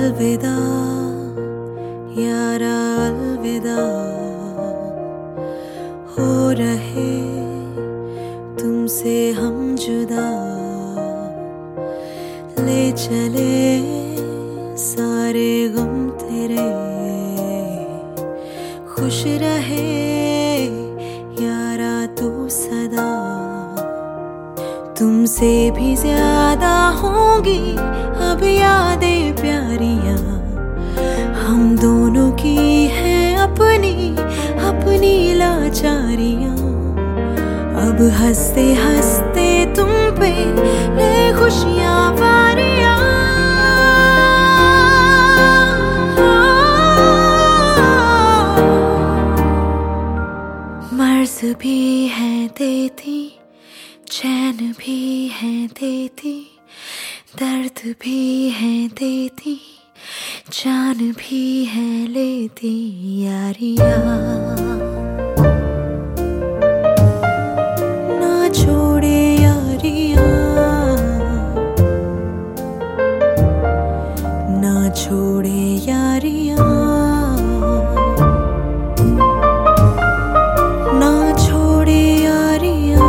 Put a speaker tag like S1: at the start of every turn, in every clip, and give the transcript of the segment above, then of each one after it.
S1: अलविदा यारा अलविदा, हो रहे तुमसे हम जुदा, ले चले सारे गम तेरे, खुश रहे यारा तू सदा। तुमसे भी ज्यादा होंगी अब यादें प्यारियां, हम दोनों की हैं अपनी अपनी लाचारियां। अब हंसते हंसते तुम पे ले खुशियां वारियां। मर्ज भी है देती, चैन भी है देती, दर्द भी है देती, जान भी है लेती यारियां। ना छोड़े यारियां, ना छोड़े यारियां, ना छोड़े यारियां।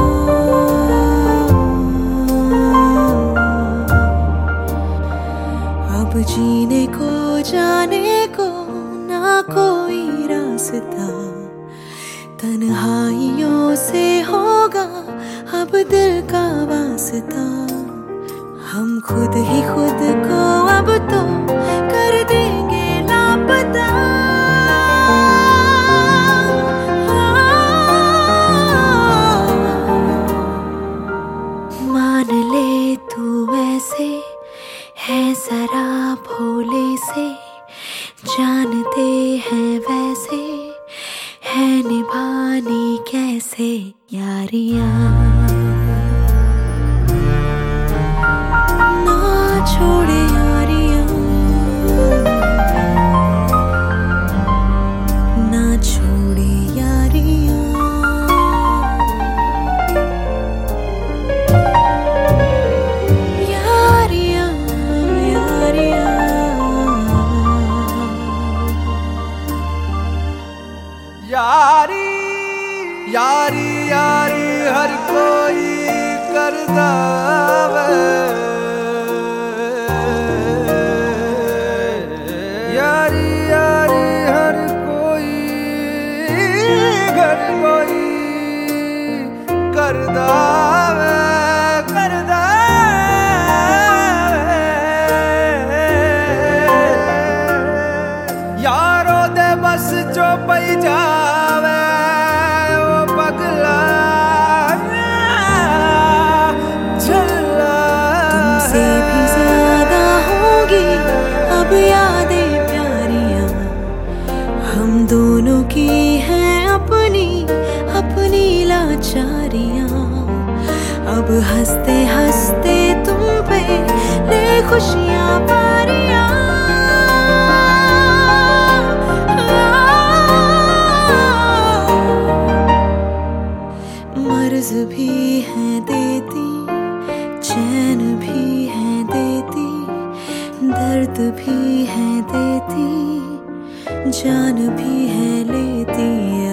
S1: अब जीने को जाने को ना कोई रास्ता, तन्हाइयों से होगा अब दिल का वास्ता। हम खुद ही खुद को अब तो कर देंगे लापता। मान ले तू ऐसे है जरा भोले से, जानते हैं वैसे है निभानी कैसे यारियां। ना छोड़े यारियां, ना छोड़े यारियां।
S2: यारी यारी यारी हर कोई करदा वे, यारी यारी हर कोई करदा वे, करदा वे। यारो दे बस जो पई जा
S1: अब यादें प्यारियां, हम दोनों की हैं अपनी अपनी लाचारियां। अब हंसते हंसते तुम पे ले खुशियां वारियां। मर्ज भी है देती, चैन भी है देती, दर्द भी है देती, जान भी है लेती।